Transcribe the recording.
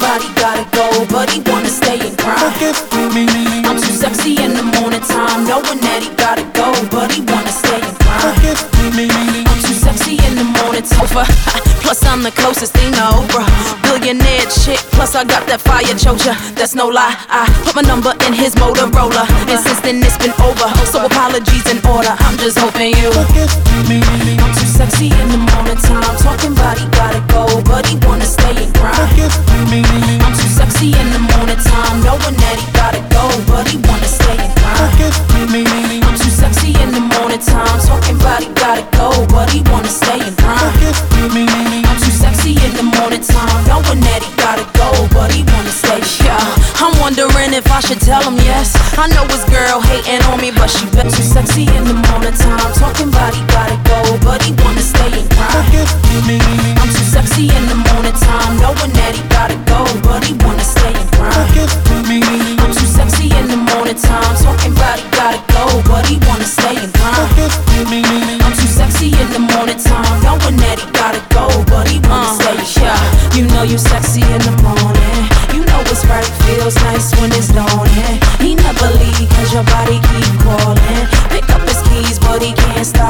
body gotta go, but he wanna stay and grind. I'm too sexy in the morning time, knowing that he gotta go, but he wanna stay and grind. I'm too sexy in the morning time. Plus I'm the closest thing to Oprah. Billionaire chick, plus I got that fire choker. That's no lie, I put my number in his Motorola, and since then it's been over, so apologies in order. I'm just hoping you. I'm too sexy in the morning time, talking about he gotta go, but he wanna stay and grind. I'm too sexy in the morning time, knowing that he gotta go, but he wanna stay and grind. I'm too sexy in the morning time, talking about he gotta go, but he wanna stay and grind. I'm too sexy in the morning time, knowing that he gotta go, but he wanna stay. Yeah, I'm wondering if I should tell him yes. I know his girl hating on me, but she bet too sexy in the morning time, talking about he gotta go, but he wanna stay and grind. I'm too sexy in the morning time, knowing that he gotta go, but he wanna stay and grind. I'm too sexy in the morning time, talking about he gotta go, but he wanna stay and grind. I'm too sexy in the morning time, knowing that he gotta go, but he wanna stay. Yeah, you know you're sexy in the morning. You know it's right, feels nice when it's dawning. He never leave 'cause your body keep calling. Pick up his keys, but he can't stop